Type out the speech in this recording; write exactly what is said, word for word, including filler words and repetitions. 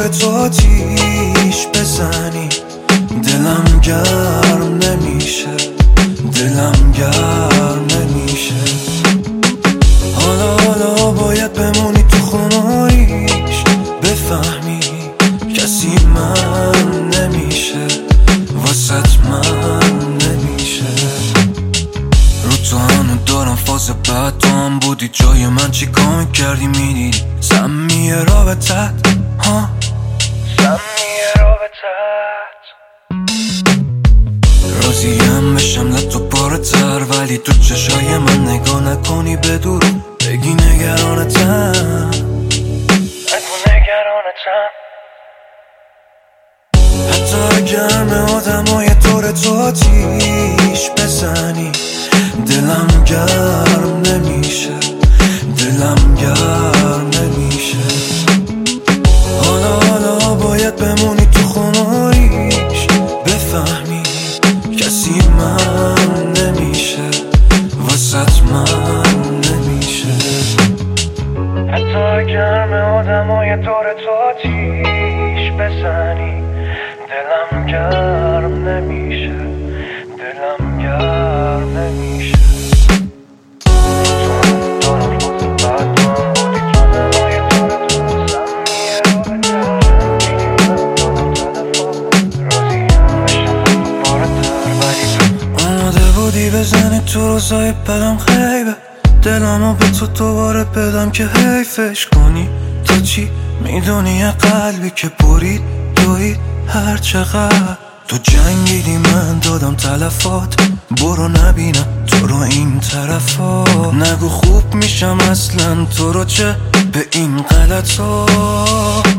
دور تو آتیش بزنی، دلم گرم نمیشه، دلم گرم نمیشه. حالا حالا باید بمونی تو خوناییش، بفهمی کسی من نمیشه، واسط من نمیشه. رو تو هنو دارم فاز بعد، تو هم بودی جای من، چی کار میکردی میدیدی سمیه رابطت، ها سمیه رابطت. راضیم بشم لطو پاره تر، ولی تو چشای من نگاه نکنی به دور، بگی نگرانتم، بگو نگرانتم. حتی گرم آدمای دور تو آتیش بزنی، دلم گرم نمیشه، دلم گرم نمیشه. حالا حالا باید بمونی تو خوناییش، بفهمی کسی من نمیشه، واسط من نمیشه. حتی گرم آدمای دور تو آتیش بزنی، دلم گرم نمیشه، دلم گرم نمیشه. آماده بودی بزنی تو روزای بدم خیبه، دلمو به تو دوباره بدم که حیفش کنی. تو چی میدونی یه قلبی که برید دوید هر چقدر تو جنگیدی، من دادم تلفات، برو نبینم تو رو این طرفا. نگو خوب میشم اصلا تو رو چه به این غلطا.